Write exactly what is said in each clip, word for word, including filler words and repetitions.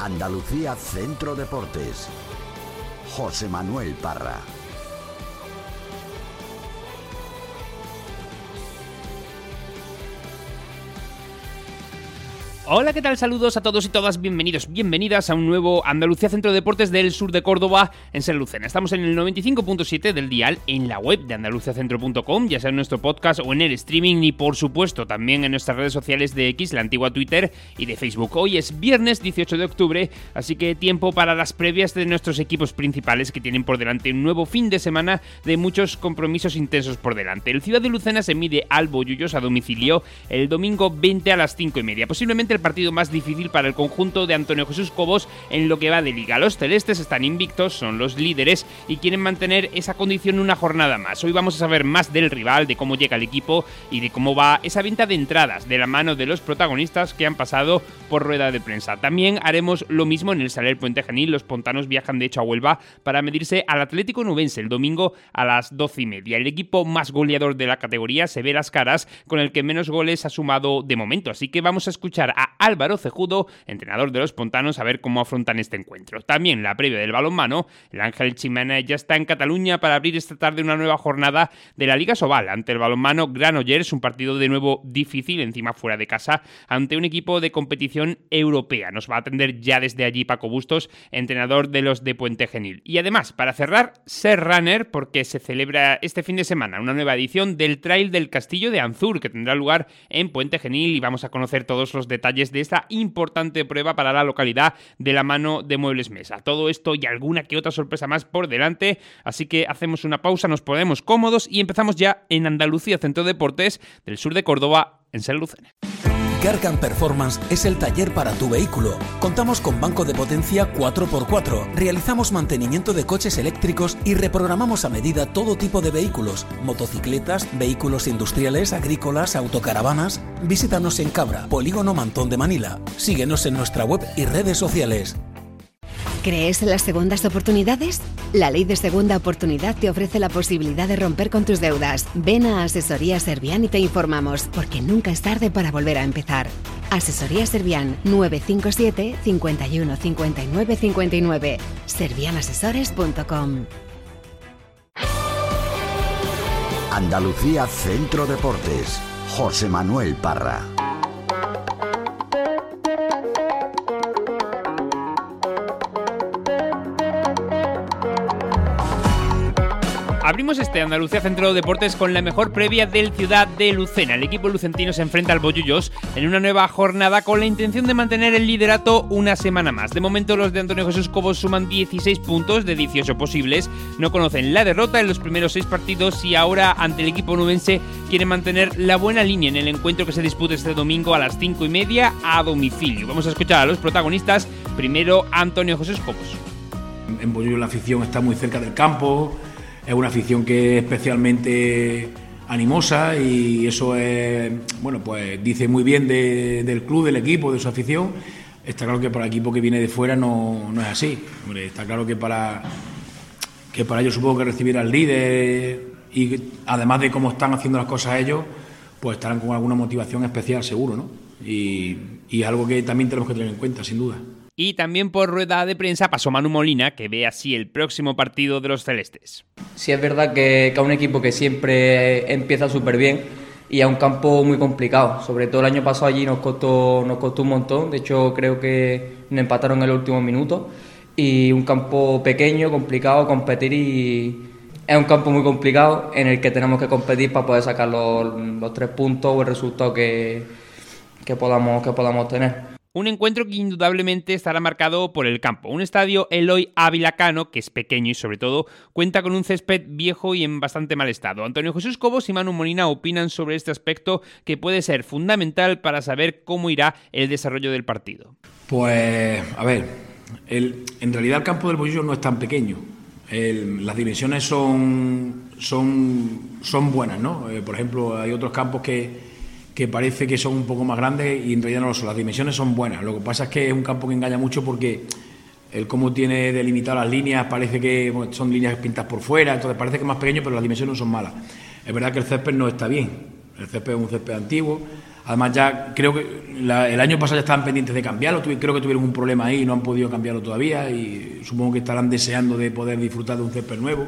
Andalucía Centro Deportes. José Manuel Parra. Hola, ¿qué tal? Saludos a todos y todas, bienvenidos, bienvenidas a un nuevo Andalucía Centro Deportes del sur de Córdoba, en San Lucena. Estamos en el noventa y cinco punto siete del dial, en la web de andaluciacentro punto com, ya sea en nuestro podcast o en el streaming, y por supuesto también en nuestras redes sociales de X, la antigua Twitter, y de Facebook. Hoy es viernes dieciocho de octubre, así que tiempo para las previas de nuestros equipos principales, que tienen por delante un nuevo fin de semana de muchos compromisos intensos por delante. El Ciudad de Lucena se mide al Bollullos a domicilio el domingo veinte a las cinco y media, posiblemente el partido más difícil para el conjunto de Antonio Jesús Cobos en lo que va de liga. Los celestes están invictos, son los líderes y quieren mantener esa condición una jornada más. Hoy vamos a saber más del rival, de cómo llega el equipo y de cómo va esa venta de entradas de la mano de los protagonistas que han pasado por rueda de prensa. También haremos lo mismo en el Saler Puente Genil. Los pontanos viajan de hecho a Huelva para medirse al Atlético Nubense el domingo a las doce y media. El equipo más goleador de la categoría se ve las caras, con el que menos goles ha sumado de momento, así que vamos a escuchar a Álvaro Cejudo, entrenador de los pontanos, a ver cómo afrontan este encuentro. También la previa del balonmano. El Ángel Ximénez ya está en Cataluña para abrir esta tarde una nueva jornada de la Liga Sobal ante el balonmano Granollers, un partido de nuevo difícil, encima fuera de casa, ante un equipo de competición europea. Nos va a atender ya desde allí Paco Bustos, entrenador de los de Puente Genil. Y además, para cerrar, Ser Runner, porque se celebra este fin de semana una nueva edición del Trail del Castillo de Anzur, que tendrá lugar en Puente Genil, y vamos a conocer todos los detalles de esta importante prueba para la localidad de la mano de Muebles Mesa. Todo esto y alguna que otra sorpresa más por delante, así que hacemos una pausa, nos ponemos cómodos y empezamos ya en Andalucía Centro Deportes del sur de Córdoba, en San Lucena. Gargan Performance es el taller para tu vehículo. Contamos con banco de potencia cuatro por cuatro, realizamos mantenimiento de coches eléctricos y reprogramamos a medida todo tipo de vehículos, motocicletas, vehículos industriales, agrícolas, autocaravanas. Visítanos en Cabra, Polígono Mantón de Manila. Síguenos en nuestra web y redes sociales. ¿Crees en las segundas oportunidades? La Ley de Segunda Oportunidad te ofrece la posibilidad de romper con tus deudas. Ven a Asesoría Servian y te informamos, porque nunca es tarde para volver a empezar. Asesoría Servian, nueve cinco siete, cinco uno, cinco nueve cinco nueve. servian asesores punto com. Andalucía Centro Deportes. José Manuel Parra. Abrimos este Andalucía Centro Deportes con la mejor previa del Ciudad de Lucena. El equipo lucentino se enfrenta al Bollullos en una nueva jornada con la intención de mantener el liderato una semana más. De momento los de Antonio Jesús Cobos suman dieciséis puntos de dieciocho posibles. No conocen la derrota en los primeros seis partidos y ahora ante el equipo nubense quieren mantener la buena línea en el encuentro que se disputa este domingo a las cinco y media a domicilio. Vamos a escuchar a los protagonistas. Primero, Antonio Jesús Cobos. En Bollullos la afición está muy cerca del campo. Es una afición que es especialmente animosa y eso es, bueno, pues dice muy bien de, del club, del equipo, de su afición. Está claro que para el equipo que viene de fuera no, no es así. Hombre, está claro que para, que para ellos supongo que recibir al líder y además de cómo están haciendo las cosas ellos, pues estarán con alguna motivación especial seguro, ¿no? Y, y es algo que también tenemos que tener en cuenta, sin duda. Y también por rueda de prensa pasó Manu Molina, que ve así el próximo partido de los celestes. Sí, es verdad que, que a un equipo que siempre empieza súper bien y a un campo muy complicado. Sobre todo el año pasado allí nos costó, nos costó un montón. De hecho, creo que nos empataron en el último minuto. Y un campo pequeño, complicado, competir y... Es un campo muy complicado en el que tenemos que competir para poder sacar los, los tres puntos o el resultado que, que, podamos, que podamos tener. Un encuentro que indudablemente estará marcado por el campo. Un estadio Eloy Ávila Cano, que es pequeño y sobre todo cuenta con un césped viejo y en bastante mal estado. Antonio Jesús Cobos y Manu Molina opinan sobre este aspecto que puede ser fundamental para saber cómo irá el desarrollo del partido. Pues, a ver, el, en realidad el campo del Bollullos no es tan pequeño. El, las dimensiones son, son, son buenas, ¿no? Eh, por ejemplo, hay otros campos que... que parece que son un poco más grandes y en realidad no lo son. Las dimensiones son buenas. Lo que pasa es que es un campo que engaña mucho porque el cómo tiene delimitado las líneas parece que bueno, son líneas pintadas por fuera, entonces parece que es más pequeño, pero las dimensiones no son malas. Es verdad que el césped no está bien. El césped es un césped antiguo. Además ya creo que la, el año pasado ya estaban pendientes de cambiarlo, tuve, creo que tuvieron un problema ahí y no han podido cambiarlo todavía y supongo que estarán deseando de poder disfrutar de un césped nuevo.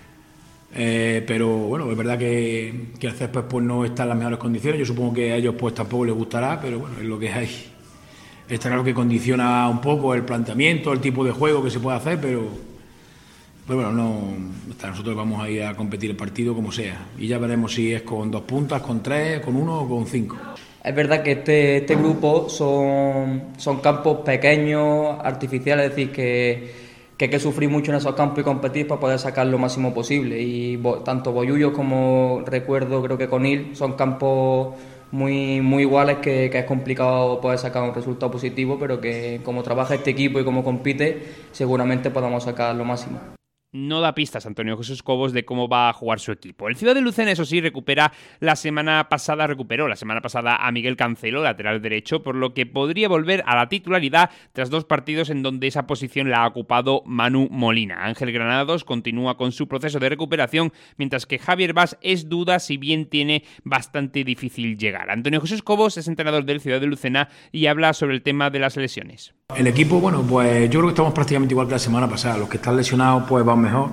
Eh, pero bueno, es verdad que, que el césped pues no está en las mejores condiciones, yo supongo que a ellos pues tampoco les gustará, pero bueno, es lo que hay. Está claro que condiciona un poco el planteamiento, el tipo de juego que se puede hacer, pero, pero bueno, no, nosotros vamos a ir a competir el partido como sea y ya veremos si es con dos puntas, con tres, con uno o con cinco. Es verdad que este, este grupo son, son campos pequeños, artificiales, es decir, que, que hay que sufrir mucho en esos campos y competir para poder sacar lo máximo posible. Y bo, tanto Bollullos como recuerdo, creo que Conil, son campos muy, muy iguales que, que es complicado poder sacar un resultado positivo, pero que como trabaja este equipo y como compite, seguramente podamos sacar lo máximo. No da pistas Antonio Jesús Cobos de cómo va a jugar su equipo. El Ciudad de Lucena, eso sí, recupera la semana pasada, recuperó la semana pasada a Miguel Cancelo, lateral derecho, por lo que podría volver a la titularidad tras dos partidos en donde esa posición la ha ocupado Manu Molina. Ángel Granados continúa con su proceso de recuperación, mientras que Javier Bas es duda, si bien tiene bastante difícil llegar. Antonio Jesús Cobos es entrenador del Ciudad de Lucena y habla sobre el tema de las lesiones. El equipo, bueno, pues yo creo que estamos prácticamente igual que la semana pasada. Los que están lesionados pues van mejor,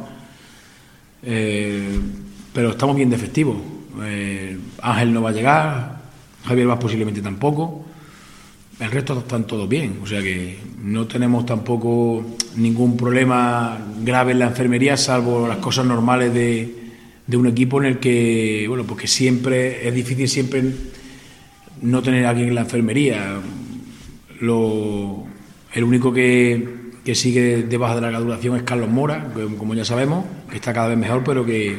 eh, pero estamos bien de efectivo. Eh, Ángel no va a llegar, Javier Vaz posiblemente tampoco, el resto están todos bien, o sea que no tenemos tampoco ningún problema grave en la enfermería, salvo las cosas normales de, de un equipo en el que, bueno, porque siempre es difícil siempre no tener a alguien en la enfermería. Lo, el único que, que sigue de baja de larga duración es Carlos Mora, que, como ya sabemos, que está cada vez mejor, pero que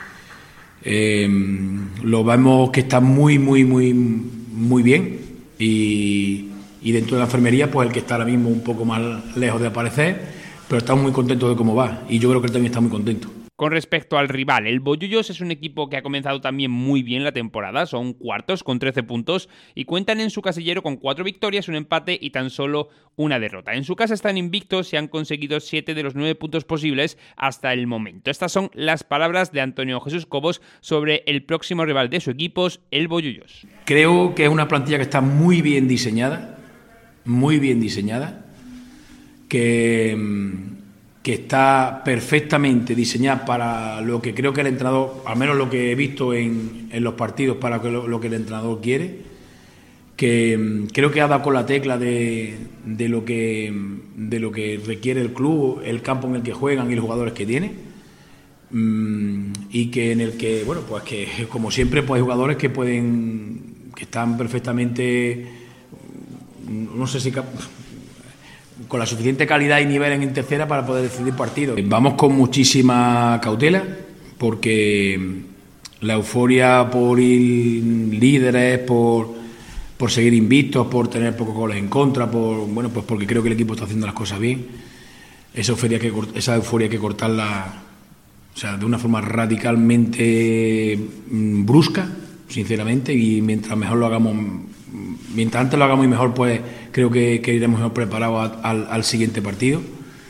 eh, lo vemos que está muy, muy, muy, muy bien. Y, y dentro de la enfermería, pues el que está ahora mismo un poco más lejos de aparecer, pero estamos muy contentos de cómo va. Y yo creo que él también está muy contento. Con respecto al rival, el Bollullos es un equipo que ha comenzado también muy bien la temporada, son cuartos con trece puntos y cuentan en su casillero con cuatro victorias, un empate y tan solo una derrota. En su casa están invictos y han conseguido siete de los nueve puntos posibles hasta el momento. Estas son las palabras de Antonio Jesús Cobos sobre el próximo rival de su equipo, el Bollullos. Creo que es una plantilla que está muy bien diseñada, muy bien diseñada, que... que está perfectamente diseñada para lo que creo que el entrenador, al menos lo que he visto en, en los partidos, para lo, lo que el entrenador quiere, que creo que ha dado con la tecla de, de, lo que, de lo que requiere el club, el campo en el que juegan y los jugadores que tiene, y que en el que, bueno, pues que como siempre pues hay jugadores que pueden, que están perfectamente, no sé si... con la suficiente calidad y nivel en tercera para poder decidir partidos. Vamos con muchísima cautela porque la euforia por ir líderes, por, por seguir invictos, por tener pocos goles en contra, por bueno, pues porque creo que el equipo está haciendo las cosas bien. Esa euforia que esa euforia hay que cortarla, o sea, de una forma radicalmente brusca, sinceramente, y mientras mejor lo hagamos, mientras antes lo hagamos y mejor, pues creo que, que iremos mejor preparados al, al siguiente partido,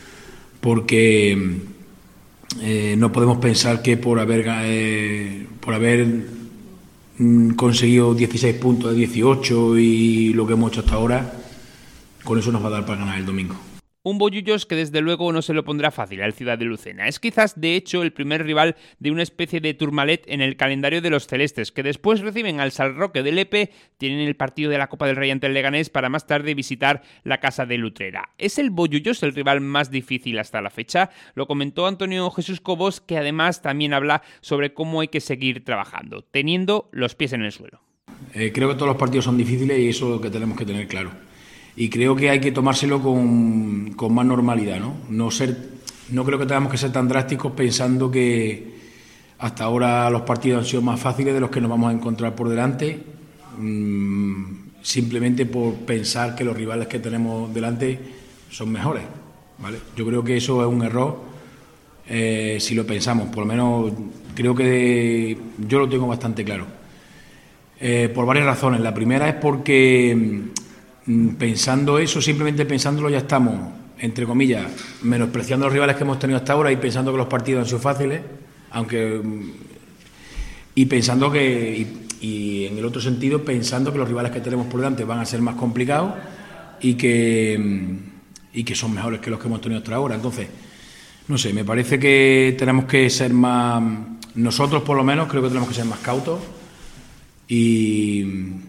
porque eh, no podemos pensar que por haber eh, por haber mm, conseguido dieciséis puntos de dieciocho y lo que hemos hecho hasta ahora, con eso nos va a dar para ganar el domingo. Un Bollullos que desde luego no se lo pondrá fácil al Ciudad de Lucena. Es quizás de hecho el primer rival de una especie de Tourmalet en el calendario de los celestes, que después reciben al San Roque de Lepe, tienen el partido de la Copa del Rey ante el Leganés para más tarde visitar la casa de Lutrera. ¿Es el Bollullos el rival más difícil hasta la fecha? Lo comentó Antonio Jesús Cobos, que además también habla sobre cómo hay que seguir trabajando, teniendo los pies en el suelo. Eh, creo que todos los partidos son difíciles y eso es lo que tenemos que tener claro. Y creo que hay que tomárselo con, con más normalidad, ¿no? No ser, no creo que tengamos que ser tan drásticos pensando que hasta ahora los partidos han sido más fáciles de los que nos vamos a encontrar por delante, mmm, simplemente por pensar que los rivales que tenemos delante son mejores, ¿vale? Yo creo que eso es un error, eh, si lo pensamos, por lo menos creo que yo lo tengo bastante claro, eh, por varias razones. La primera es porque pensando eso, simplemente pensándolo, ya estamos, entre comillas, menospreciando a los rivales que hemos tenido hasta ahora y pensando que los partidos han sido fáciles, aunque y pensando que y en el otro sentido pensando que los rivales que tenemos por delante van a ser más complicados y que, y que son mejores que los que hemos tenido hasta ahora. Entonces, no sé, me parece que tenemos que ser más, nosotros por lo menos creo que tenemos que ser más cautos y,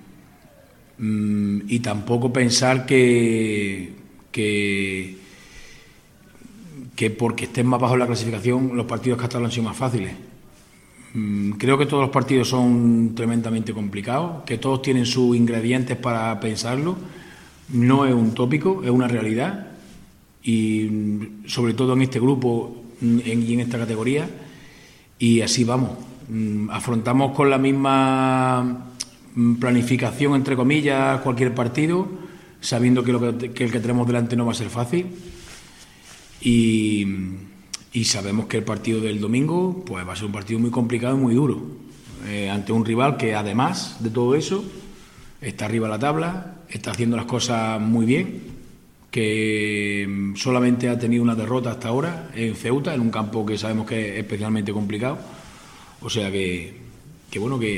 y tampoco pensar que, que, que porque estén más bajo en la clasificación los partidos que hasta ahora han sido más fáciles. Creo que todos los partidos son tremendamente complicados, que todos tienen sus ingredientes para pensarlo. No es un tópico, es una realidad. Y sobre todo en este grupo y en esta categoría. Y así vamos. Afrontamos con la misma planificación, entre comillas, cualquier partido, sabiendo que, lo que, que el que tenemos delante no va a ser fácil. Y... Y sabemos que el partido del domingo pues va a ser un partido muy complicado y muy duro, eh, ante un rival que además de todo eso está arriba de la tabla, está haciendo las cosas muy bien, que solamente ha tenido una derrota hasta ahora en Ceuta, en un campo que sabemos que es especialmente complicado. O sea que, que bueno, que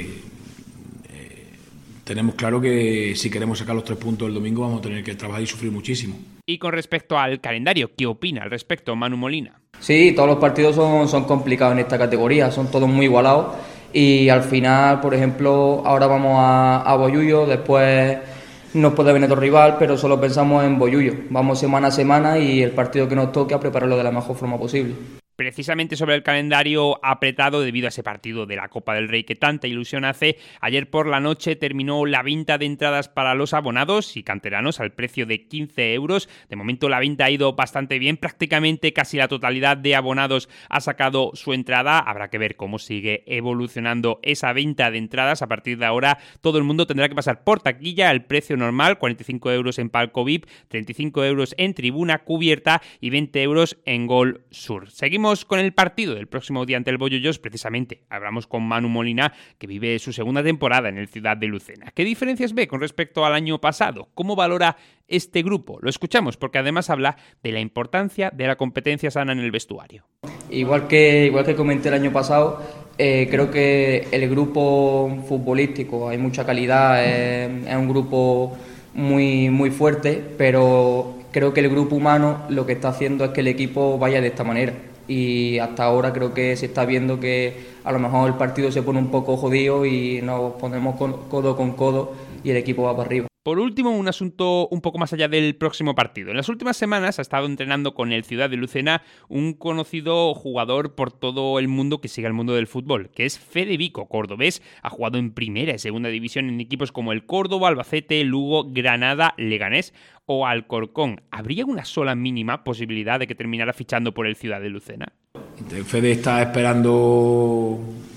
eh, tenemos claro que si queremos sacar los tres puntos el domingo vamos a tener que trabajar y sufrir muchísimo. Y con respecto al calendario, ¿qué opina al respecto Manu Molina? Sí, todos los partidos son, son complicados en esta categoría, son todos muy igualados y al final, por ejemplo, ahora vamos a, a Bollullo, después nos puede venir otro rival, pero solo pensamos en Bollullo. Vamos semana a semana y el partido que nos toque a prepararlo de la mejor forma posible. Precisamente sobre el calendario apretado debido a ese partido de la Copa del Rey que tanta ilusión hace, ayer por la noche terminó la venta de entradas para los abonados y canteranos al precio de quince euros. De momento la venta ha ido bastante bien, prácticamente casi la totalidad de abonados ha sacado su entrada. Habrá que ver cómo sigue evolucionando esa venta de entradas. A partir de ahora todo el mundo tendrá que pasar por taquilla al precio normal, cuarenta y cinco euros en palco V I P, treinta y cinco euros en tribuna cubierta y veinte euros en Gol Sur. Seguimos con el partido del próximo día ante el Bollullos. Precisamente hablamos con Manu Molina, que vive su segunda temporada en el Ciudad de Lucena. ¿Qué diferencias ve con respecto al año pasado? ¿Cómo valora este grupo? Lo escuchamos porque además habla de la importancia de la competencia sana en el vestuario. Igual que, igual que comenté el año pasado, eh, creo que el grupo futbolístico, hay mucha calidad, eh, es un grupo muy, muy fuerte, pero creo que el grupo humano lo que está haciendo es que el equipo vaya de esta manera. Y hasta ahora creo que se está viendo que a lo mejor el partido se pone un poco jodido y nos ponemos codo con codo y el equipo va para arriba. Por último, un asunto un poco más allá del próximo partido. En las últimas semanas ha estado entrenando con el Ciudad de Lucena un conocido jugador por todo el mundo que sigue el mundo del fútbol, que es Fede Vico, cordobés. Ha jugado en primera y segunda división en equipos como el Córdoba, Albacete, Lugo, Granada, Leganés o Alcorcón. ¿Habría una sola mínima posibilidad de que terminara fichando por el Ciudad de Lucena? Fede está esperando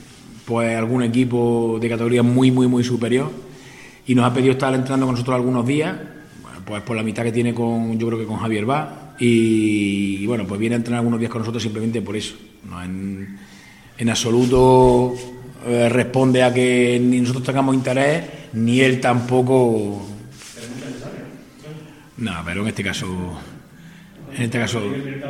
pues algún equipo de categoría muy, muy, muy superior. Y nos ha pedido estar entrenando con nosotros algunos días, bueno, pues por la mitad que tiene con, yo creo que con Javier Bá, y, y bueno, pues viene a entrenar algunos días con nosotros simplemente por eso. No en, en absoluto eh, responde a que ni nosotros tengamos interés, ni él tampoco. No, pero en este caso, en este caso,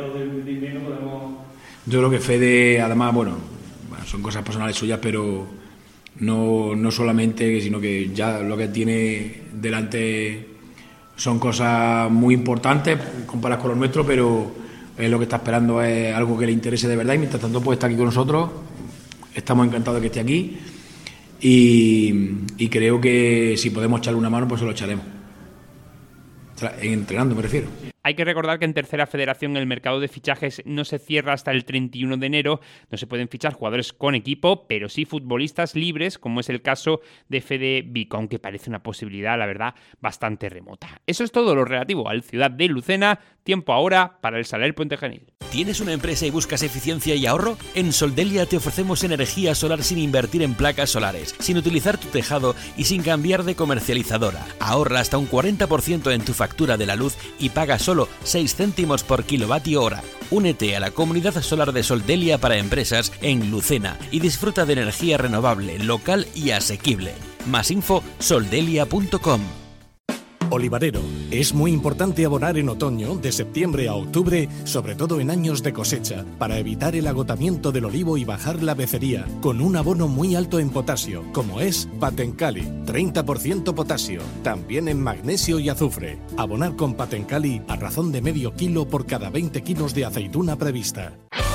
yo creo que Fede, además, bueno, bueno son cosas personales suyas, pero No, no solamente, sino que ya lo que tiene delante son cosas muy importantes comparadas con los nuestros, pero eh, lo que está esperando es algo que le interese de verdad y mientras tanto pues está aquí con nosotros. Estamos encantados de que esté aquí y, y creo que si podemos echarle una mano pues se lo echaremos. Entrenando me refiero. Hay que recordar que en Tercera Federación el mercado de fichajes no se cierra hasta el treinta y uno de enero. No se pueden fichar jugadores con equipo, pero sí futbolistas libres, como es el caso de Fede Vico, aunque parece una posibilidad, la verdad, bastante remota. Eso es todo lo relativo al Ciudad de Lucena. Tiempo ahora para el Saler Puente Genil. ¿Tienes una empresa y buscas eficiencia y ahorro? En Soldelia te ofrecemos energía solar sin invertir en placas solares, sin utilizar tu tejado y sin cambiar de comercializadora. Ahorra hasta un cuarenta por ciento en tu factura de la luz y paga solo seis céntimos por kilovatio hora. Únete a la comunidad solar de Soldelia para empresas en Lucena y disfruta de energía renovable, local y asequible. Más info soldelia punto com. Olivarero. Es muy importante abonar en otoño, de septiembre a octubre, sobre todo en años de cosecha, para evitar el agotamiento del olivo y bajar la becería, con un abono muy alto en potasio, como es Patencali, treinta por ciento potasio, también en magnesio y azufre. Abonar con Patencali a razón de medio kilo por cada veinte kilos de aceituna prevista.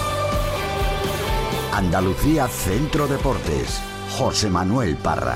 Andalucía Centro Deportes. José Manuel Parra.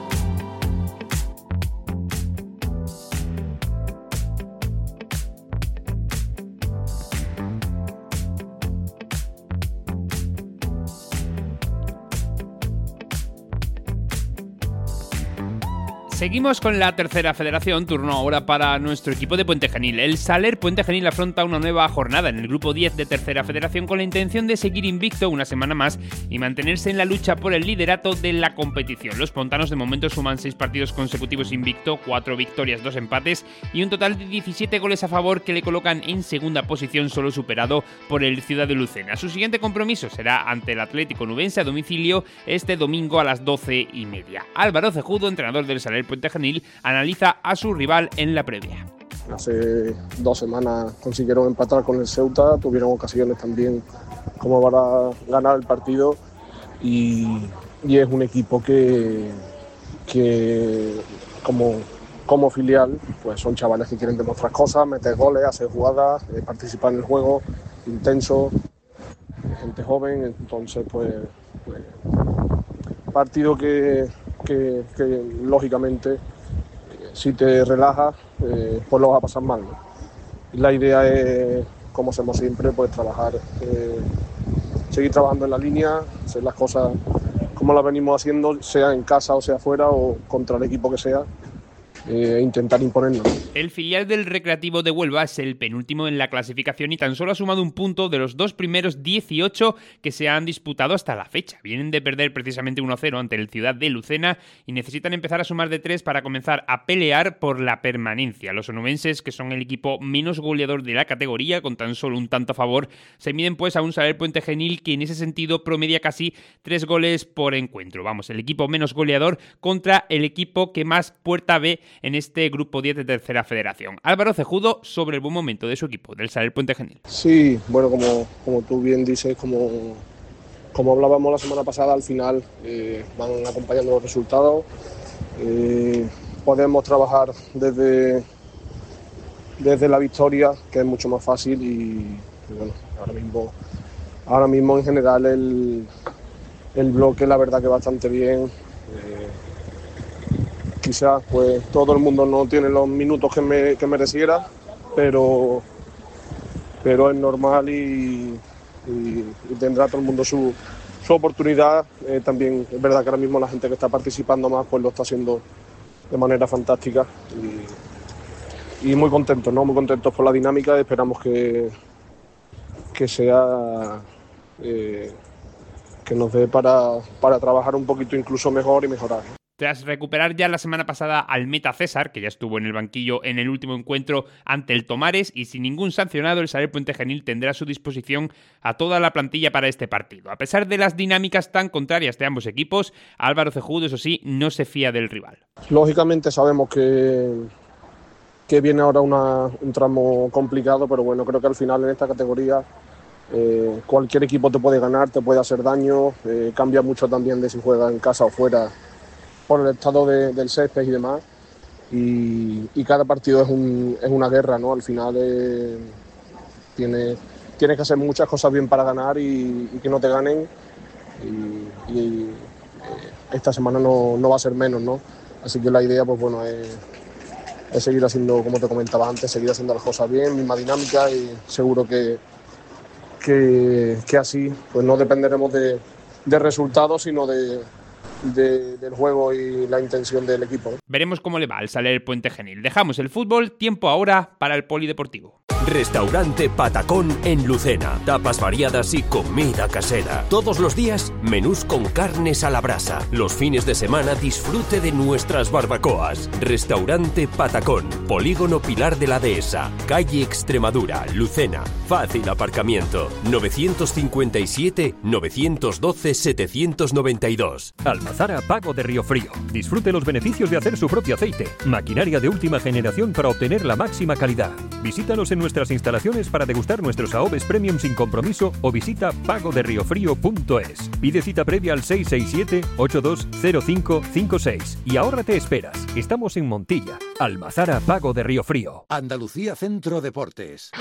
Seguimos con la tercera federación, turno ahora para nuestro equipo de Puente Genil. El Saler Puente Genil afronta una nueva jornada en el grupo diez de tercera federación con la intención de seguir invicto una semana más y mantenerse en la lucha por el liderato de la competición. Los pontanos de momento suman seis partidos consecutivos invicto, cuatro victorias, dos empates y un total de diecisiete goles a favor que le colocan en segunda posición, solo superado por el Ciudad de Lucena. Su siguiente compromiso será ante el Atlético Nubense a domicilio este domingo a las doce y media. Álvaro Cejudo, entrenador del Saler Puente Genil, analiza a su rival en la previa. Hace dos semanas consiguieron empatar con el Ceuta, tuvieron ocasiones también como para ganar el partido y, y es un equipo que, que como, como filial pues son chavales que quieren demostrar cosas, meter goles, hacer jugadas, eh, participar en el juego, intenso, gente joven, entonces pues, pues partido que Que, que lógicamente si te relajas eh, pues lo vas a pasar mal, ¿no? La idea es, como hacemos siempre, pues trabajar, eh, seguir trabajando en la línea, hacer las cosas como las venimos haciendo, sea en casa o sea fuera o contra el equipo que sea, e eh, intentar imponernos. El filial del Recreativo de Huelva es el penúltimo en la clasificación y tan solo ha sumado un punto de los dos primeros dieciocho que se han disputado hasta la fecha. Vienen de perder precisamente uno a cero ante el Ciudad de Lucena y necesitan empezar a sumar de tres para comenzar a pelear por la permanencia. Los onubenses, que son el equipo menos goleador de la categoría, con tan solo un tanto a favor, se miden pues a un Saler Puente Genil que en ese sentido promedia casi tres goles por encuentro. Vamos, el equipo menos goleador contra el equipo que más puerta ve en este grupo diez de tercera federación. Álvaro Cejudo sobre el buen momento de su equipo, del Saler Puente Genil. Sí, bueno, como, como tú bien dices, como, como hablábamos la semana pasada, al final eh, van acompañando los resultados. Eh, podemos trabajar desde, desde la victoria, que es mucho más fácil y, y bueno, ahora mismo, ahora mismo en general el, el bloque la verdad que bastante bien. Eh, Quizás pues todo el mundo no tiene los minutos que, me, que mereciera, pero, pero es normal y, y, y tendrá todo el mundo su, su oportunidad. Eh, también es verdad que ahora mismo la gente que está participando más pues lo está haciendo de manera fantástica y, y muy contentos, ¿no? Muy contentos por la dinámica. Esperamos que, que sea eh, que nos dé para, para trabajar un poquito incluso mejor y mejorar. Tras recuperar ya la semana pasada al meta César, que ya estuvo en el banquillo en el último encuentro ante el Tomares, y sin ningún sancionado, el Saler Puente Genil tendrá a su disposición a toda la plantilla para este partido. A pesar de las dinámicas tan contrarias de ambos equipos, Álvaro Cejudo, eso sí, no se fía del rival. Lógicamente sabemos que, que viene ahora una, un tramo complicado, pero bueno, creo que al final en esta categoría eh, cualquier equipo te puede ganar, te puede hacer daño, eh, cambia mucho también de si juega en casa o fuera, por el estado de, del césped y demás, y, y cada partido es, un, es una guerra, ¿no? Al final eh, tiene, tienes que hacer muchas cosas bien para ganar y, y que no te ganen, y, y eh, esta semana no, no va a ser menos, ¿no? Así que la idea, pues bueno, es, es seguir haciendo, como te comentaba antes, seguir haciendo las cosas bien, misma dinámica, y seguro que, que, que así pues no dependeremos de, de resultados, sino de De, del juego y la intención del equipo, ¿no? Veremos cómo le va al Saler Puente Genil. Dejamos el fútbol, tiempo ahora para el polideportivo. Restaurante Patacón en Lucena. Tapas variadas y comida casera. Todos los días, menús con carnes a la brasa. Los fines de semana, disfrute de nuestras barbacoas. Restaurante Patacón. Polígono Pilar de la Dehesa. Calle Extremadura, Lucena. Fácil aparcamiento. nueve cinco siete, nueve uno dos, siete nueve dos. Alma Almazara Pago de Río Frío. Disfrute los beneficios de hacer su propio aceite. Maquinaria de última generación para obtener la máxima calidad. Visítanos en nuestras instalaciones para degustar nuestros A O V S Premium sin compromiso o visita pago de río frío punto es. Pide cita previa al seis seis siete, ocho dos cero cinco cinco seis y ahórrate esperas. Estamos en Montilla. Almazara Pago de Río Frío. Andalucía Centro Deportes.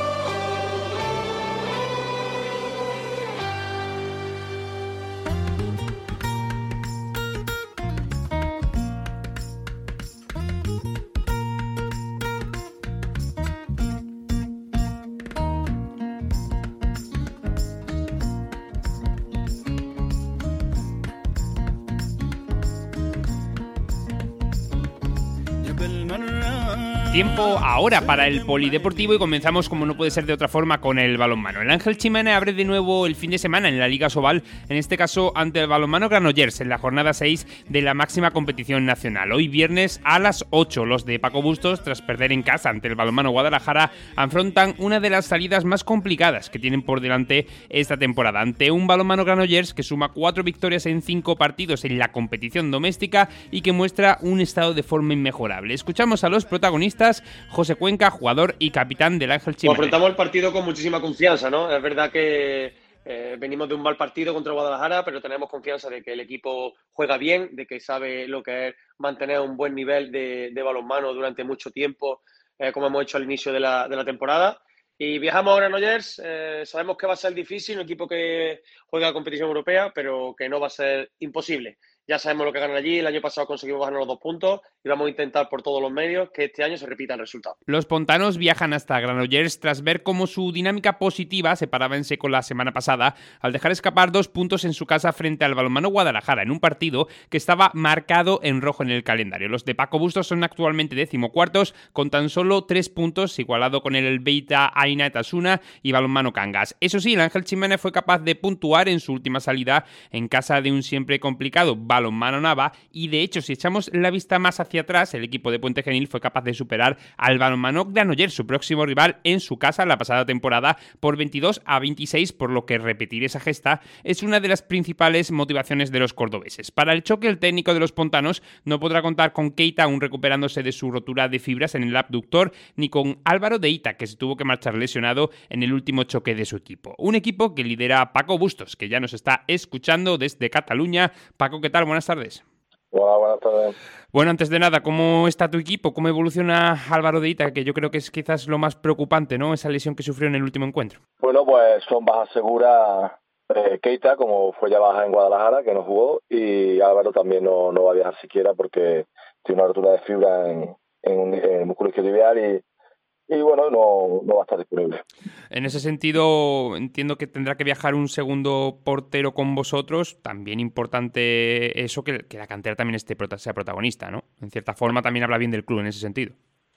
Tiempo ahora para el polideportivo y comenzamos, como no puede ser de otra forma, con el balonmano. El Ángel Chimene abre de nuevo el fin de semana en la Liga Sobal, en este caso ante el balonmano Granollers, en la jornada seis de la máxima competición nacional. Hoy viernes a las ocho, los de Paco Bustos, tras perder en casa ante el balonmano Guadalajara, afrontan una de las salidas más complicadas que tienen por delante esta temporada, ante un balonmano Granollers que suma cuatro victorias en cinco partidos en la competición doméstica y que muestra un estado de forma inmejorable. Escuchamos a los protagonistas. José Cuenca, jugador y capitán del Ángel Chimene. Pues afrontamos el partido con muchísima confianza, ¿no? Es verdad que eh, venimos de un mal partido contra Guadalajara, pero tenemos confianza de que el equipo juega bien, de que sabe lo que es mantener un buen nivel de, de balonmano durante mucho tiempo, eh, como hemos hecho al inicio de la, de la temporada. Y viajamos a Granollers, eh, sabemos que va a ser difícil, un equipo que juega competición europea, pero que no va a ser imposible. Ya sabemos lo que ganan allí, el año pasado conseguimos ganar los dos puntos y vamos a intentar por todos los medios que este año se repita el resultado. Los pontanos viajan hasta Granollers tras ver cómo su dinámica positiva se paraba en seco la semana pasada al dejar escapar dos puntos en su casa frente al balonmano Guadalajara en un partido que estaba marcado en rojo en el calendario. Los de Paco Bustos son actualmente decimocuartos con tan solo tres puntos, igualado con el Beita Aina Etasuna y balonmano Cangas. Eso sí, el Ángel Chimene fue capaz de puntuar en su última salida en casa de un siempre complicado balonmano Nava y de hecho si echamos la vista más hacia atrás el equipo de Puente Genil fue capaz de superar al balonmano Granollers, su próximo rival en su casa la pasada temporada por veintidós a veintiséis, por lo que repetir esa gesta es una de las principales motivaciones de los cordobeses. Para el choque el técnico de los pontanos no podrá contar con Keita aún recuperándose de su rotura de fibras en el abductor ni con Álvaro de Ita que se tuvo que marchar lesionado en el último choque de su equipo. Un equipo que lidera Paco Bustos que ya nos está escuchando desde Cataluña. Paco, ¿qué tal? Buenas tardes. Hola, buenas tardes. Bueno, antes de nada, ¿cómo está tu equipo? ¿Cómo evoluciona Álvaro de Ita? Que yo creo que es quizás lo más preocupante, ¿no? Esa lesión que sufrió en el último encuentro. Bueno, pues son bajas seguras eh, Keita, como fue ya baja en Guadalajara, que no jugó, y Álvaro también no, no va a viajar siquiera porque tiene una rotura de fibra en, en, un, en el músculo isquiotibial y Y bueno, no, no va a estar disponible. En ese sentido, entiendo que tendrá que viajar un segundo portero con vosotros. También importante eso, que, que la cantera también esté, sea protagonista, ¿no? En cierta forma también habla bien del club en ese sentido.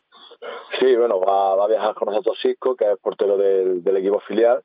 Sí, bueno, va, va a viajar con nosotros Cisco, que es portero del, del equipo filial,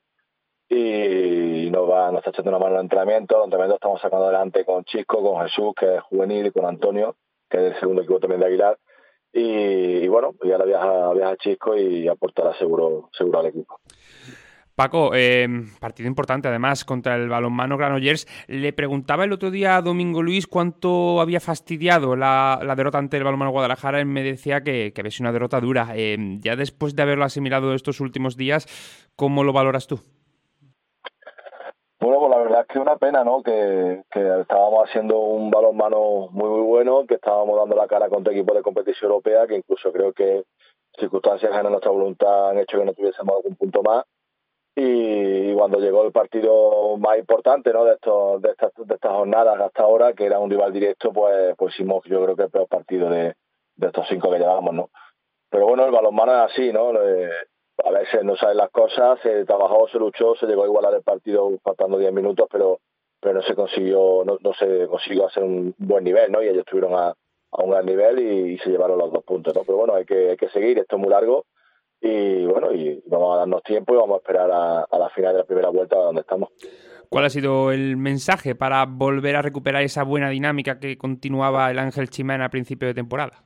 y nos, va, nos está echando una mano en el entrenamiento. El entrenamiento estamos sacando adelante con Chisco, con Jesús, que es juvenil, y con Antonio, que es del segundo equipo también de Aguilar. Y, y bueno, ya ahora viaja, viaja Chisco y aportará seguro, seguro al equipo. Paco, eh, partido importante además contra el balonmano Granollers. Le preguntaba el otro día a Domingo Luis cuánto había fastidiado la, la derrota ante el balonmano Guadalajara. Él me decía que, que había sido una derrota dura. Eh, ya después de haberlo asimilado estos últimos días, ¿cómo lo valoras tú? Bueno, pues la verdad es que es una pena, ¿no? Que, que estábamos haciendo un balonmano muy, muy bueno, que estábamos dando la cara contra equipos de competición europea, que incluso creo que circunstancias ajenas a nuestra voluntad han hecho que no tuviésemos algún punto más. Y, y cuando llegó el partido más importante, ¿no? De estos, de estas, de estas jornadas hasta ahora, que era un rival directo, pues, pues hicimos, yo creo que el peor partido de, de estos cinco que llevábamos, ¿no? Pero bueno, el balonmano es así, ¿no? Eh, A veces no salen las cosas, se trabajó, se luchó, se llegó a igualar el partido faltando diez minutos, pero pero no se consiguió no, no se consiguió hacer un buen nivel, ¿no? Y ellos estuvieron a, a un gran nivel y, y se llevaron los dos puntos, ¿no? Pero bueno, hay que hay que seguir, esto es muy largo y bueno, y vamos a darnos tiempo y vamos a esperar a, a la final de la primera vuelta donde estamos. ¿Cuál ha sido el mensaje para volver a recuperar esa buena dinámica que continuaba el Ángel Chimene a principio de temporada?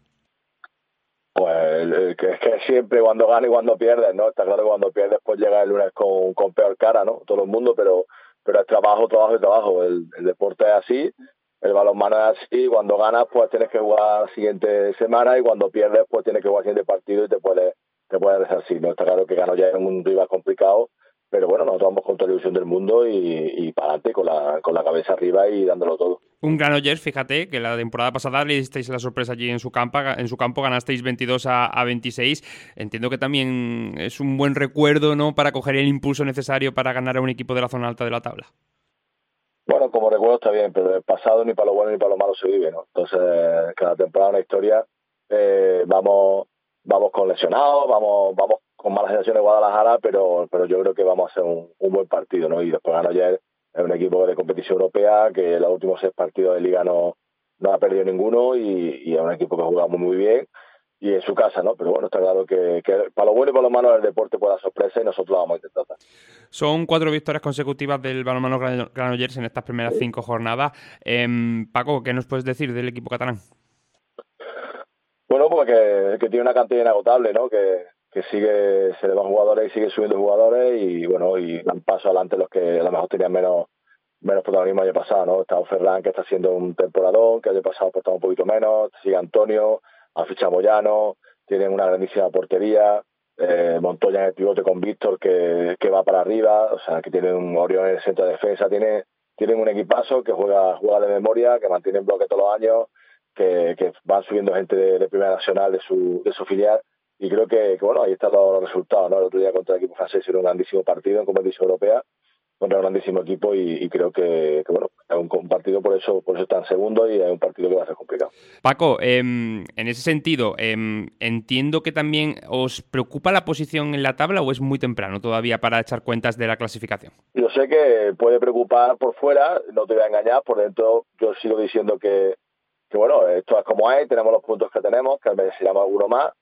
Pues que es que siempre cuando gana y cuando pierdes, ¿no? Está claro que cuando pierdes pues llega el lunes con, con peor cara, ¿no? Todo el mundo, pero pero es trabajo, trabajo y trabajo. El, el deporte es así el balonmano es así, cuando ganas pues tienes que jugar la siguiente semana y cuando pierdes pues tienes que jugar el siguiente partido y te puedes te puede resarcir, ¿no? Está claro que Granollers es un rival complicado, pero bueno, nosotros vamos con toda la ilusión del mundo y, y para adelante con la, con la cabeza arriba y dándolo todo. Un Granollers, fíjate, que la temporada pasada le disteis la sorpresa allí en su campo, en su campo ganasteis veintidós a veintiséis. Entiendo que también es un buen recuerdo, ¿no?, para coger el impulso necesario para ganar a un equipo de la zona alta de la tabla. Bueno, como recuerdo está bien, pero el pasado ni para lo bueno ni para lo malo se vive, ¿no? Entonces, cada temporada es una historia. Eh, vamos vamos con lesionados, vamos vamos con malas sensaciones de Guadalajara, pero pero yo creo que vamos a hacer un, un buen partido, ¿no? Y después Granollers es un equipo de competición europea que los últimos seis partidos de liga no, no ha perdido ninguno y, y es un equipo que juega muy, muy bien y en su casa, ¿no? Pero bueno, está claro que, que para lo bueno y para lo malo el deporte puede dar sorpresa y nosotros lo vamos a intentar. Son cuatro victorias consecutivas del balonmano Granollers en estas primeras sí. cinco jornadas. Eh, Paco, ¿qué nos puedes decir del equipo catalán? Bueno, pues que, que tiene una cantidad inagotable, ¿no? Que, que sigue, se le van jugadores y sigue subiendo jugadores y bueno, y dan paso adelante los que a lo mejor tenían menos menos protagonismo el año pasado, ¿no? Está Ferran, que está haciendo un temporadón, que el año pasado aportaba un poquito menos, sigue Antonio, ha fichado Moyano, tienen una grandísima portería, eh, Montoya en el pivote con Víctor que, que va para arriba, o sea, que tienen un Orión en el centro de defensa, tiene, tienen un equipazo que juega, juega de memoria, que mantiene en bloque todos los años, que, que van subiendo gente de, de Primera Nacional de su, de su filial, y creo que, que bueno, ahí están los, los resultados, ¿no? El otro día contra el equipo francés era un grandísimo partido en competición europea, contra un grandísimo equipo y, y creo que, que bueno, es un, un partido por eso por eso está en segundo y es un partido que va a ser complicado. Paco, eh, en ese sentido, eh, entiendo que también os preocupa la posición en la tabla o es muy temprano todavía para echar cuentas de la clasificación. Yo sé que puede preocupar por fuera, no te voy a engañar, por dentro yo sigo diciendo que, que bueno, esto es como es, tenemos los puntos que tenemos, que necesitamos alguno más,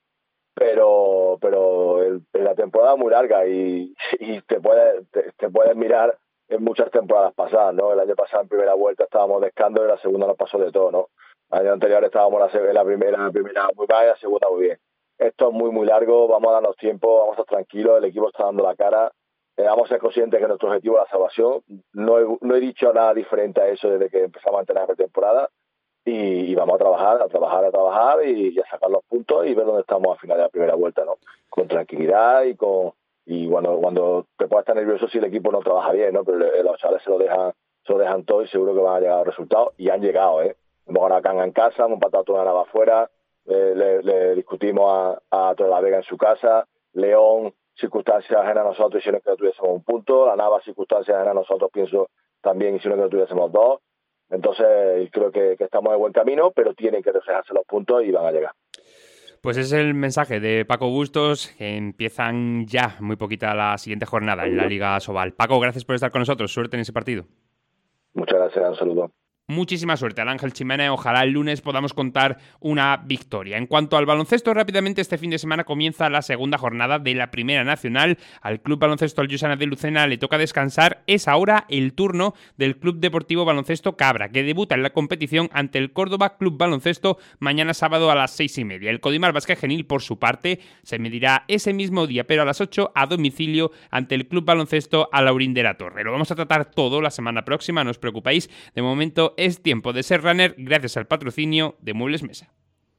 pero pero el, la temporada es muy larga y, y te puedes te, te puedes mirar en muchas temporadas pasadas, ¿no? El año pasado en primera vuelta estábamos de escándalo y la segunda nos pasó de todo, ¿no? El año anterior estábamos en la primera, la primera muy mal y la segunda muy bien. Esto es muy muy largo, vamos a darnos tiempo, vamos a estar tranquilos, el equipo está dando la cara, eh, vamos a ser conscientes que nuestro objetivo es la salvación. No he, no he dicho nada diferente a eso desde que empezamos a entrenar la pretemporada. Y, y vamos a trabajar, a trabajar, a trabajar y, y a sacar los puntos y ver dónde estamos al final de la primera vuelta, ¿no? Con tranquilidad y con y cuando cuando te puedas estar nervioso si el equipo no trabaja bien, ¿no? Pero los chavales se lo dejan, se lo dejan todo y seguro que van a llegar a los resultados y han llegado, ¿eh? Hemos ganado a Cangas en casa, hemos empatado a toda Nava afuera, eh, le, le discutimos a, a Torre la Vega en su casa, León, circunstancias ajenas a nosotros hicieron que no tuviésemos un punto, la Nava, circunstancias ajenas a nosotros, pienso, también hicieron que no tuviésemos dos. Entonces creo que, que estamos en buen camino, pero tienen que reflejarse los puntos y van a llegar. Pues ese es el mensaje de Paco Bustos, que empiezan ya muy poquita la siguiente jornada en la Liga Sobal. Paco, gracias por estar con nosotros. Suerte en ese partido. Muchas gracias, un saludo. Muchísima suerte al Ángel Chimene, ojalá el lunes podamos contar una victoria. En cuanto al baloncesto, rápidamente este fin de semana comienza la segunda jornada de la Primera Nacional. Al Club Baloncesto Aljusana de Lucena le toca descansar. Es ahora el turno del Club Deportivo Baloncesto Cabra, que debuta en la competición ante el Córdoba Club Baloncesto mañana sábado a las seis y media. El Codimar Básquet Genil, por su parte, se medirá ese mismo día, pero a las ocho a domicilio ante el Club Baloncesto Alaurín de la Torre. Lo vamos a tratar todo la semana próxima, no os preocupéis. De momento es tiempo de ser runner gracias al patrocinio de Muebles Mesa.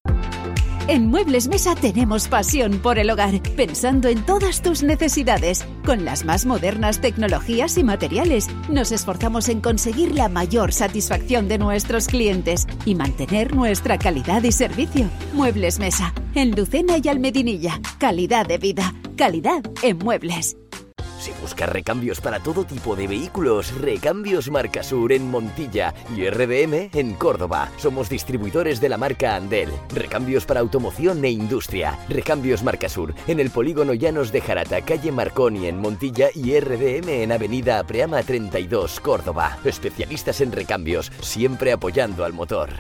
En Muebles Mesa tenemos pasión por el hogar, pensando en todas tus necesidades. Con las más modernas tecnologías y materiales, nos esforzamos en conseguir la mayor satisfacción de nuestros clientes y mantener nuestra calidad y servicio. Muebles Mesa, en Lucena y Almedinilla. Calidad de vida, calidad en muebles. Si buscas recambios para todo tipo de vehículos, Recambios Marcasur en Montilla y R D M en Córdoba. Somos distribuidores de la marca Andel. Recambios para automoción e industria. Recambios Marcasur en el polígono Llanos de Jarata, calle Marconi en Montilla y R D M en avenida Apreama treinta y dos, Córdoba. Especialistas en recambios, siempre apoyando al motor.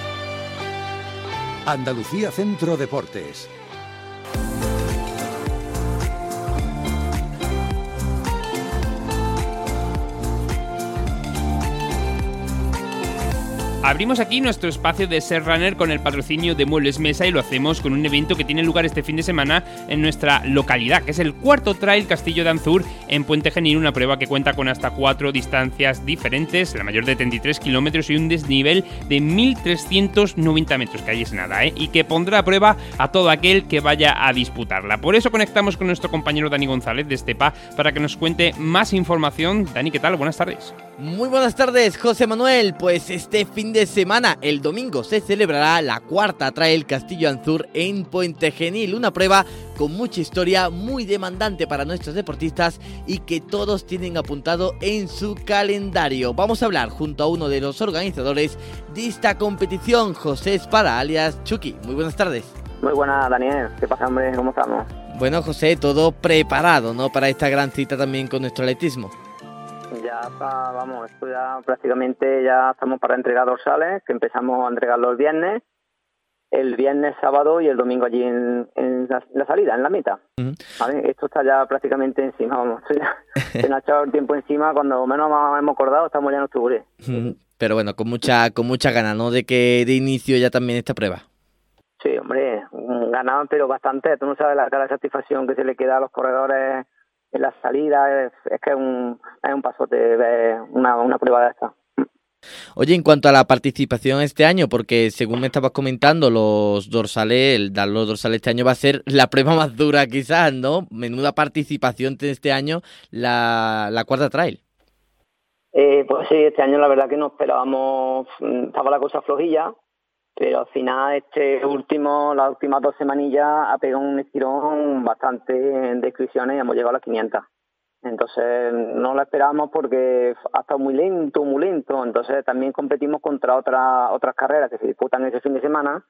Andalucía Centro Deportes. Abrimos aquí nuestro espacio de Ser Runner con el patrocinio de Muebles Mesa y lo hacemos con un evento que tiene lugar este fin de semana en nuestra localidad, que es el cuarto Trail Castillo de Anzur en Puente Genil, una prueba que cuenta con hasta cuatro distancias diferentes, la mayor de treinta y tres kilómetros y un desnivel de mil trescientos noventa metros, que ahí es nada, ¿eh? Y que pondrá a prueba a todo aquel que vaya a disputarla. Por eso conectamos con nuestro compañero Dani González de Estepa para que nos cuente más información. Dani, ¿qué tal? Buenas tardes. Muy buenas tardes, José Manuel. Pues este fin de semana, el domingo, se celebrará la cuarta Trail Castillo Anzur en Puente Genil, una prueba con mucha historia, muy demandante para nuestros deportistas y que todos tienen apuntado en su calendario. Vamos a hablar junto a uno de los organizadores de esta competición, José Espada, alias Chucky. Muy buenas tardes. Muy buenas, Daniel. ¿Qué pasa, hombre? ¿Cómo estamos? Bueno, José, todo preparado, ¿no?, para esta gran cita también con nuestro atletismo. Ya está, vamos, esto ya prácticamente ya estamos para entregar dorsales, que empezamos a entregarlo el viernes, el viernes, sábado y el domingo allí en, en, la, en la salida, en la meta. Uh-huh. ¿Vale? Esto está ya prácticamente encima, vamos, ya, se nos ha echado el tiempo encima, cuando menos hemos acordado estamos ya en octubre. Uh-huh. Pero bueno, con mucha con mucha ganas, ¿no?, de que de inicio ya también esta prueba. Sí, hombre, ganaban pero bastante, tú no sabes la, la satisfacción que se le queda a los corredores en la salida, es, es que es un, es un pasote ver una, una prueba de esta. Oye, en cuanto a la participación este año, porque según me estabas comentando, los dorsales, el dar los dorsales este año va a ser la prueba más dura quizás, ¿no? Menuda participación de este año, la, la cuarta trail. Eh, pues sí, este año la verdad que no esperábamos, estaba la cosa flojilla, pero al final este último, las últimas dos semanillas ha pegado un estirón bastante de inscripciones y hemos llegado a las quinientas. Entonces no lo esperábamos porque ha estado muy lento, muy lento. Entonces también competimos contra otras otras carreras que se disputan ese fin de semana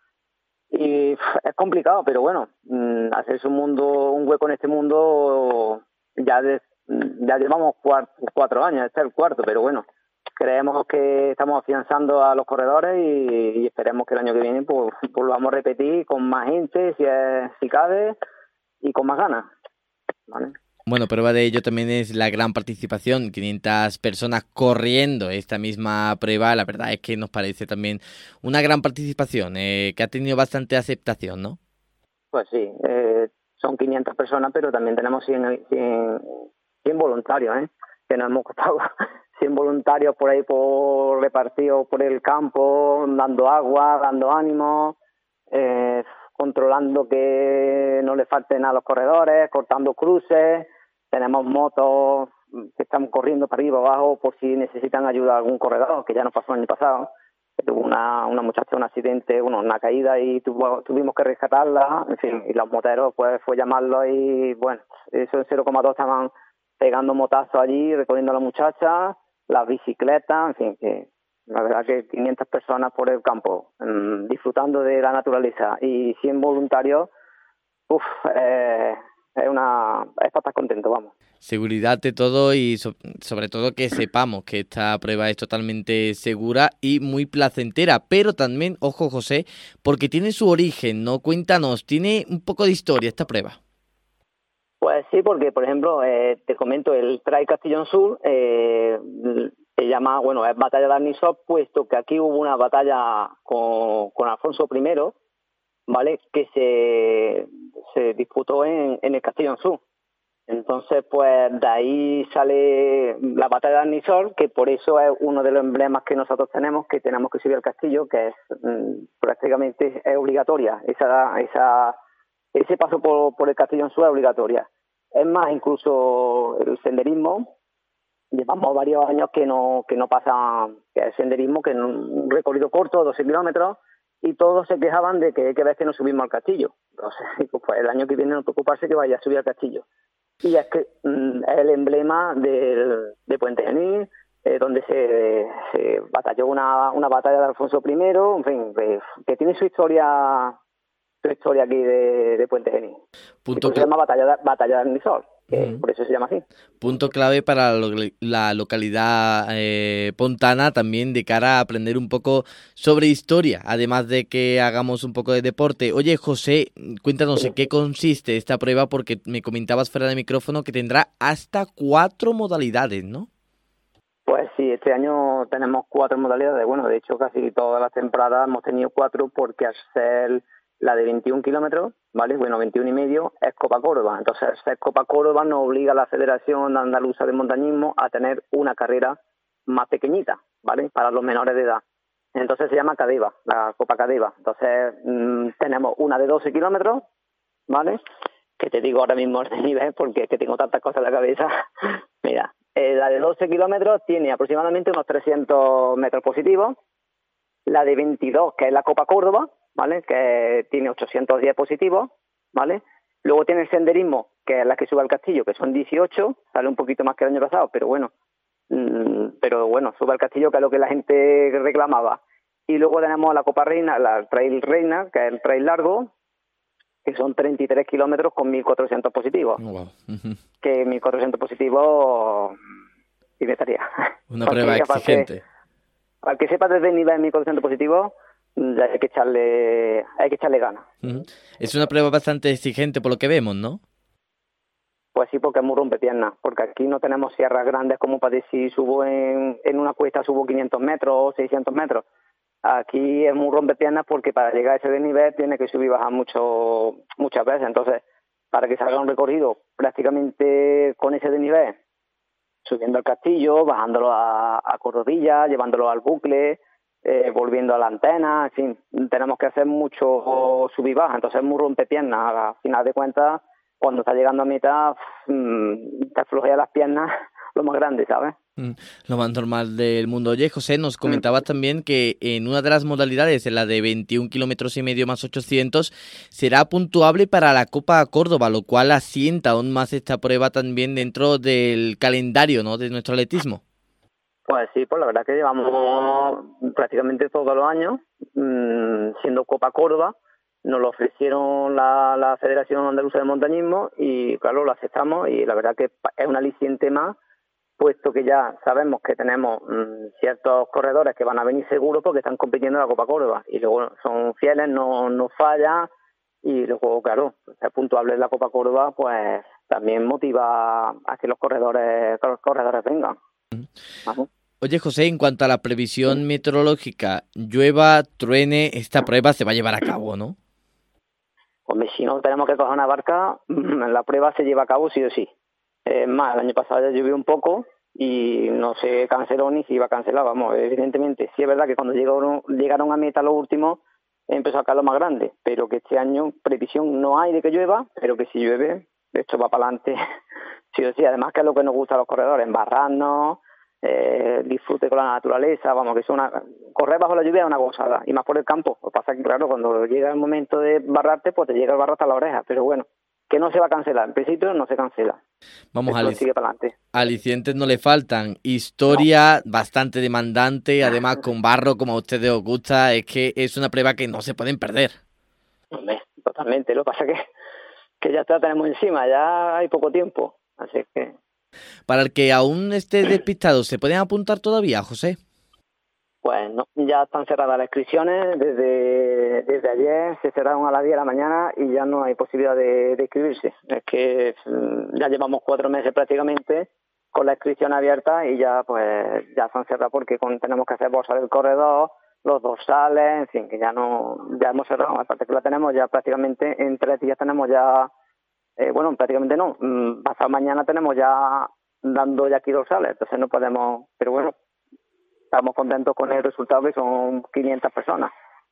y es complicado, pero bueno, hacerse un mundo, un hueco en este mundo ya de, ya llevamos cuatro, cuatro años, este es el cuarto, pero bueno. Creemos que estamos afianzando a los corredores y, y esperemos que el año que viene pues, pues lo vamos a repetir con más gente, si, es, si cabe, y con más ganas. ¿Vale? Bueno, prueba de ello también es la gran participación, quinientas personas corriendo esta misma prueba. La verdad es que nos parece también una gran participación, eh, que ha tenido bastante aceptación, ¿no? Pues sí, eh, son quinientas personas, pero también tenemos cien, cien, cien voluntarios, ¿eh? Que nos hemos costado cien voluntarios por ahí por repartidos por el campo, dando agua, dando ánimo, eh, controlando que no le falten a los corredores, cortando cruces. Tenemos motos que están corriendo para arriba abajo por si necesitan ayuda a algún corredor, que ya nos pasó el año pasado. Tuvo una, una muchacha un accidente, bueno, una caída y tuvo, tuvimos que rescatarla, en fin, y los moteros pues fue llamarlo y bueno, eso en cero coma dos estaban pegando motazos allí, recogiendo a la muchacha, las bicicletas, en fin, que la verdad que quinientas personas por el campo, mmm, disfrutando de la naturaleza y cien voluntarios, uff, eh, es una es para estar contento, vamos. Seguridad de todo y so- sobre todo que sepamos que esta prueba es totalmente segura y muy placentera, pero también, ojo José, porque tiene su origen, ¿no? Cuéntanos, tiene un poco de historia esta prueba. Pues sí, porque, por ejemplo, eh, te comento, el Trail Castillo Anzur eh, se llama, bueno, es Batalla de Arnisol, puesto que aquí hubo una batalla con, con Alfonso primero, ¿vale?, que se, se disputó en, en el Castillo Anzur. Entonces, pues, de ahí sale la Batalla de Arnisol, que por eso es uno de los emblemas que nosotros tenemos, que tenemos que subir al castillo, que es mmm, prácticamente es obligatoria, esa esa ese paso por, por el Castillo Anzur es obligatoria. Es más, incluso el senderismo, llevamos varios años que no que no pasa, que el senderismo, que es un recorrido corto, doce kilómetros, y todos se quejaban de que hay que ver que no subimos al castillo. Entonces, pues el año que viene no preocuparse que vaya a subir al castillo. Y es que mm, es el emblema del, de Puente Genil, eh, donde se, se batalló una, una batalla de Alfonso primero, en fin, que, que tiene su historia... su historia aquí de, de Puente Genil. Punto se llama Batalla de, Batalla de Arnisol, que uh-huh. por eso se llama así. Punto clave para la, la localidad eh, pontana también de cara a aprender un poco sobre historia, además de que hagamos un poco de deporte. Oye, José, cuéntanos sí. en qué consiste esta prueba, porque me comentabas fuera de micrófono que tendrá hasta cuatro modalidades, ¿no? Pues sí, este año tenemos cuatro modalidades. Bueno, de hecho, casi todas las temporadas hemos tenido cuatro porque al ser la de veintiún kilómetros, ¿vale? Bueno, veintiún y medio es Copa Córdoba. Entonces, al ser Copa Córdoba nos obliga a la Federación Andaluza de Montañismo a tener una carrera más pequeñita, ¿vale? Para los menores de edad. Entonces se llama Cadeva, la Copa Cadeva. Entonces mmm, tenemos una de doce kilómetros, ¿vale? Que te digo ahora mismo el nivel porque es que tengo tantas cosas en la cabeza. Mira, eh, la de doce kilómetros tiene aproximadamente unos trescientos metros positivos. La de veintidós, que es la Copa Córdoba, ¿vale? Que tiene ochocientos diez positivos, ¿vale? Luego tiene el senderismo, que es la que sube al castillo, que son dieciocho, sale un poquito más que el año pasado, pero bueno, mmm, pero bueno, sube al castillo, que es lo que la gente reclamaba. Y luego tenemos la Copa Reina, la Trail Reina, que es el trail largo, que son treinta y tres kilómetros con mil cuatrocientos positivos. Wow. Uh-huh. Que mil cuatrocientos positivos, sí me estaría. Una prueba exigente. Para que sepa desde el nivel mil cuatrocientos positivos, ya hay que echarle, hay que echarle ganas. Uh-huh. Es una prueba bastante exigente por lo que vemos, ¿no? Pues sí, porque es muy rompepiernas, porque aquí no tenemos sierras grandes como para decir subo en, en una cuesta subo quinientos metros o seiscientos metros. Aquí es muy rompepiernas porque para llegar a ese desnivel tiene que subir y bajar mucho, muchas veces. Entonces, para que salga un recorrido prácticamente con ese desnivel, subiendo al castillo, bajándolo a, a Corrodilla, llevándolo al bucle, eh, volviendo a la antena, en fin, tenemos que hacer mucho sub y baja. Entonces es muy rompepiernas. A final de cuentas, cuando está llegando a mitad, mmm, te aflojea las piernas lo más grande, ¿sabes? Lo más normal del mundo. Oye, José, nos comentabas mm. también que en una de las modalidades, en la de veintiún kilómetros y medio más ochocientos, será puntuable para la Copa Córdoba, lo cual asienta aún más esta prueba también dentro del calendario, ¿no?, de nuestro atletismo. Pues sí, pues la verdad que llevamos prácticamente todos los años mmm, siendo Copa Córdoba. Nos lo ofrecieron la, la Federación Andaluza de Montañismo y claro, lo aceptamos y la verdad que es un aliciente más, puesto que ya sabemos que tenemos mmm, ciertos corredores que van a venir seguros porque están compitiendo en la Copa Córdoba y luego son fieles, no, no fallan y luego, claro, ser puntuable en la Copa Córdoba pues también motiva a que los corredores, que los corredores vengan. Vamos. Oye, José, en cuanto a la previsión sí. meteorológica, llueva, truene, esta prueba se va a llevar a cabo, ¿no? Hombre, si no tenemos que coger una barca, la prueba se lleva a cabo sí o sí. Es más, el año pasado ya llovió un poco y no se canceló ni se iba a cancelar, vamos, evidentemente. Sí es verdad que cuando llegaron, llegaron a meta los últimos, empezó a caer lo más grande, pero que este año previsión no hay de que llueva, pero que si llueve, esto va para adelante sí o sí. Además que es lo que nos gusta a los corredores, embarrarnos, eh, disfrute con la naturaleza, vamos, que es una correr bajo la lluvia es una gozada, y más por el campo. Lo que pasa es que, claro, cuando llega el momento de barrarte, pues te llega el barro hasta la oreja, pero bueno, que no se va a cancelar, en principio no se cancela. Vamos, alic- sigue para adelante. Alicientes no le faltan, historia no. bastante demandante, además con barro como a ustedes os gusta, es que es una prueba que no se pueden perder. Hombre, totalmente, lo que pasa es que, que ya está, tenemos encima, ya hay poco tiempo, así que... Para el que aún esté despistado, ¿se pueden apuntar todavía, José? Pues no, ya están cerradas las inscripciones, desde, desde ayer se cerraron a las diez de la mañana y ya no hay posibilidad de, de inscribirse. Es que ya llevamos cuatro meses prácticamente con la inscripción abierta y ya pues ya se han cerrado porque con, tenemos que hacer bolsa del corredor, los dorsales, en fin, que ya no ya hemos cerrado. Aparte que la tenemos ya prácticamente en tres días tenemos ya, eh, bueno, prácticamente no, pasado mañana tenemos ya dando ya aquí dorsales, entonces no podemos, pero bueno, estamos contentos con el resultado que son quinientas personas.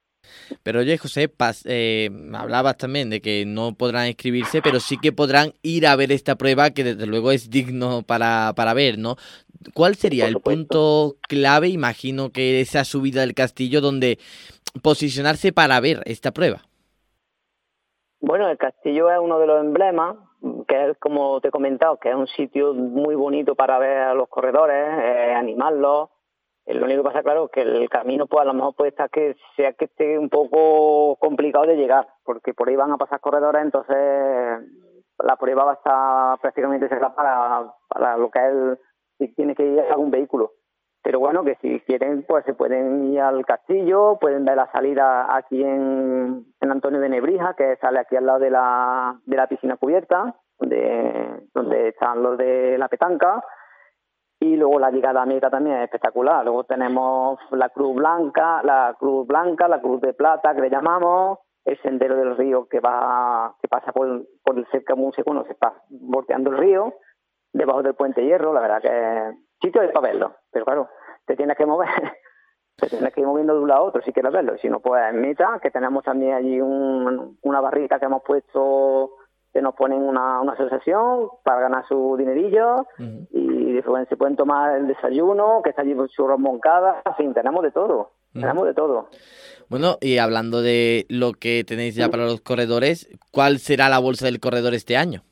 Pero oye, José, pas, eh, hablabas también de que no podrán inscribirse, pero sí que podrán ir a ver esta prueba que desde luego es digno para, para ver, ¿no? ¿Cuál sería el punto clave, imagino que esa subida del castillo, donde posicionarse para ver esta prueba? Bueno, el castillo es uno de los emblemas, que es como te he comentado, que es un sitio muy bonito para ver a los corredores, eh, animarlos. Lo único que pasa, claro, que el camino pues a lo mejor puede estar que sea que esté un poco complicado de llegar, porque por ahí van a pasar corredores, entonces la prueba va a estar prácticamente cerrada para, para lo que es el, si tiene que ir algún vehículo. Pero bueno, que si quieren, pues se pueden ir al castillo, pueden ver la salida aquí en, en Antonio de Nebrija, que sale aquí al lado de la, de la piscina cubierta, donde, donde están los de la petanca. Y luego la llegada a meta también es espectacular. Luego tenemos la Cruz Blanca, la Cruz Blanca, la Cruz de Plata, que le llamamos, el Sendero del Río que va que pasa por, por el cerca muy seco, se está bordeando el río, debajo del Puente Hierro. La verdad que sitio es para verlo, pero claro, te tienes que mover, te tienes que ir moviendo de un lado a otro si quieres verlo. Si no, pues en meta, que tenemos también allí un, una barrita que hemos puesto, que nos ponen una, una asociación para ganar su dinerillo, uh-huh. y después se pueden tomar el desayuno, que está allí churros Moncada, en fin, tenemos de todo, uh-huh. tenemos de todo. Bueno, y hablando de lo que tenéis ya para los corredores, ¿cuál será la bolsa del corredor este año?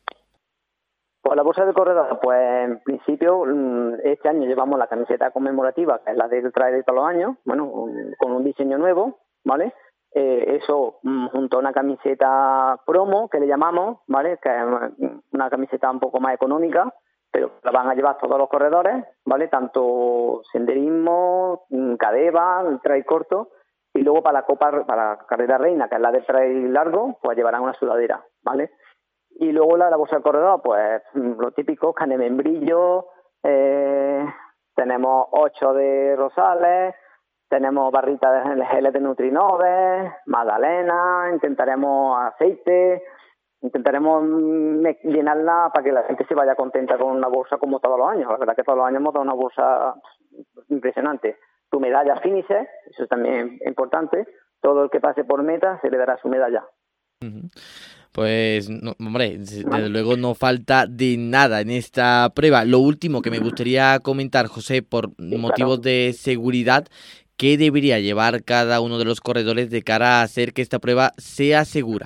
Pues la bolsa del corredor, pues en principio este año llevamos la camiseta conmemorativa, que es la del trail de todos los años, bueno, con un diseño nuevo, ¿vale? Eh, eso junto a una camiseta promo, que le llamamos, ¿vale? Que es una camiseta un poco más económica, pero la van a llevar todos los corredores, ¿vale? Tanto senderismo, cadeva, trail corto, y luego para la copa, para la carrera reina, que es la del trail largo, pues llevarán una sudadera, ¿vale? Y luego la, la bolsa del corredor, pues lo típico, canes de membrillo, eh, tenemos ocho de Rosales, tenemos barritas de geles de Nutrinove, magdalena, intentaremos aceite, intentaremos llenarla para que la gente se vaya contenta con una bolsa como todos los años. La verdad que todos los años hemos dado una bolsa impresionante. Tu medalla Finisher, eso también es importante. Todo el que pase por meta se le dará su medalla. Uh-huh. Pues, no, hombre, desde luego no falta de nada en esta prueba. Lo último que me gustaría comentar, José, por sí, motivos claro. de seguridad, ¿qué debería llevar cada uno de los corredores de cara a hacer que esta prueba sea segura?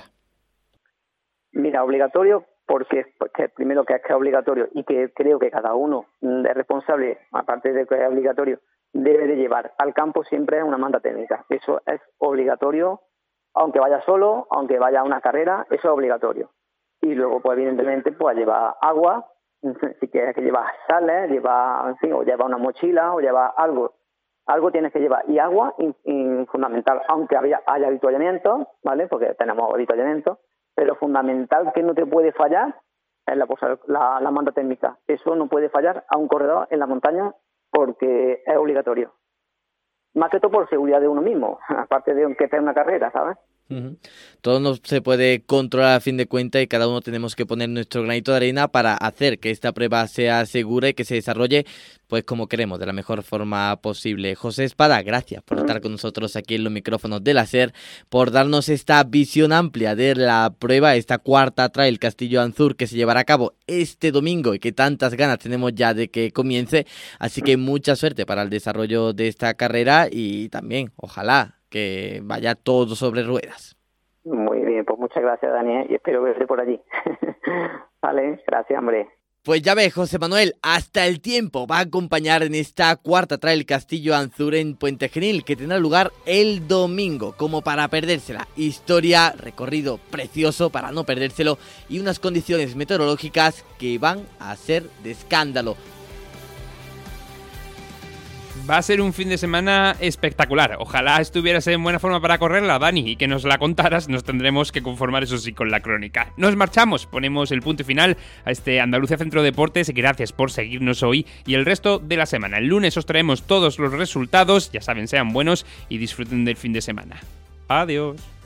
Mira, obligatorio, porque, porque primero que es que es obligatorio y que creo que cada uno es responsable, aparte de que es obligatorio, debe de llevar al campo siempre una manta técnica. Eso es obligatorio. Aunque vaya solo, aunque vaya a una carrera, eso es obligatorio. Y luego, pues evidentemente, pues lleva agua, si quieres que lleva sales, lleva, en fin, o lleva una mochila, o lleva algo. Algo tienes que llevar. Y agua, in, in, fundamental, aunque haya, haya avituallamiento, ¿vale? Porque tenemos avituallamiento, pero fundamental que no te puede fallar es la, la, la manta térmica. Eso no puede fallar a un corredor en la montaña porque es obligatorio. Más que todo por seguridad de uno mismo, aparte de que esté en una carrera, ¿sabes? Uh-huh. Todo no se puede controlar a fin de cuentas y cada uno tenemos que poner nuestro granito de arena para hacer que esta prueba sea segura y que se desarrolle pues como queremos, de la mejor forma posible. José Espada, gracias por estar con nosotros aquí en los micrófonos del SER, por darnos esta visión amplia de la prueba, esta cuarta trail Castillo Anzur que se llevará a cabo este domingo y que tantas ganas tenemos ya de que comience. Así que mucha suerte para el desarrollo de esta carrera y también, ojalá, que vaya todo sobre ruedas. Muy bien, pues muchas gracias, Daniel, y espero verte por allí. Vale, gracias, hombre. Pues ya ves, José Manuel, hasta el tiempo va a acompañar en esta cuarta trail Castillo Anzur en Puente Genil, que tendrá lugar el domingo, como para perdérsela. Historia, recorrido precioso para no perdérselo y unas condiciones meteorológicas que van a ser de escándalo. Va a ser un fin de semana espectacular. Ojalá estuvieras en buena forma para correrla, Dani, y que nos la contaras. Nos tendremos que conformar, eso sí, con la crónica. Nos marchamos, ponemos el punto final a este Andalucía Centro Deportes. Gracias por seguirnos hoy y el resto de la semana. El lunes os traemos todos los resultados. Ya saben, sean buenos y disfruten del fin de semana. Adiós.